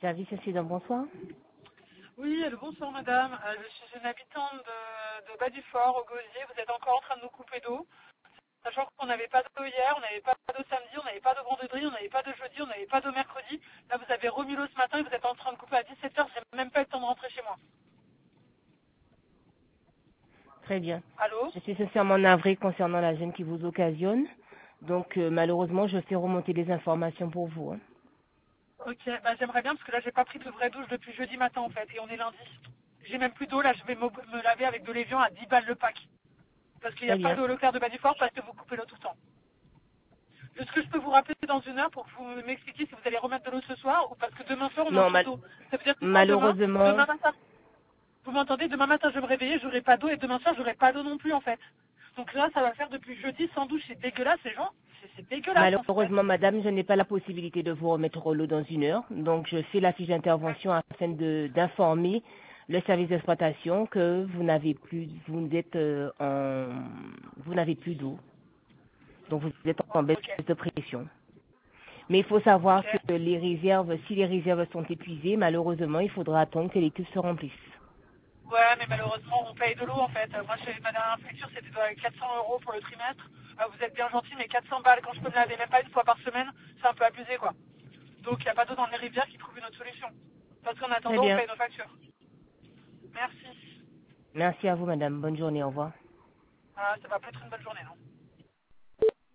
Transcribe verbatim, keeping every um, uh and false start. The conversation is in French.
Service incident, bonsoir. Oui, allô, bonsoir madame. Euh, je suis une habitante de, de Bas-du-Fort, au Gosier. Vous êtes encore en train de nous couper d'eau. Sachant qu'on n'avait pas d'eau hier, on n'avait pas d'eau samedi, on n'avait pas de vendredi, on n'avait pas de jeudi, on n'avait pas d'eau mercredi. Là, vous avez remis l'eau ce matin et vous êtes en train de couper à dix-sept heures. J'ai même pas eu le temps de rentrer chez moi. Très bien. Allô? Je suis sincèrement navrée concernant la gêne qui vous occasionne. Donc, euh, malheureusement, je fais remonter les informations pour vous, hein. Ok, bah j'aimerais bien parce que là, j'ai pas pris de vraie douche depuis jeudi matin en fait et on est lundi. J'ai même plus d'eau, là, je vais me, me laver avec de l'évian à dix balles le pack. Parce qu'il n'y Très a pas bien. d'eau locale de Bas-du-Fort parce que vous coupez l'eau tout le temps. Est-ce que je peux vous rappeler dans une heure pour que vous m'expliquiez si vous allez remettre de l'eau ce soir ou parce que demain soir on a Non, encore mal- d'eau. Ça veut dire que moi demain, malheureusement, demain matin, vous m'entendez, demain matin je vais me réveiller, j'aurai pas d'eau et demain soir j'aurai pas d'eau non plus en fait. Donc là ça va faire depuis jeudi sans douche, c'est dégueulasse les gens, c'est c'est dégueulasse en fait. malheureusement, madame, je n'ai pas la possibilité de vous remettre l'eau dans une heure. Donc, je fais la fiche d'intervention afin de d'informer le service d'exploitation que vous n'avez plus, vous êtes euh, en, vous n'avez plus d'eau. Donc, vous êtes Bon, en baisse ok, de pression. Mais il faut savoir ok. que les réserves, si les réserves sont épuisées, malheureusement, il faudra attendre que les tubes se remplissent. Ouais mais malheureusement on paye de l'eau en fait. Euh, Moi j'ai ma dernière facture c'était de quatre cents euros pour le trimestre. Euh, vous êtes bien gentil mais quatre cents balles quand je peux me laver même pas une fois par semaine, c'est un peu abusé quoi. Donc il n'y a pas d'eau dans les rivières qui trouve une autre solution. Parce qu'en Très attendant on bien. paye nos factures. Merci. Merci à vous, madame. Bonne journée. Au revoir. Ah, ça va pas être une bonne journée, non?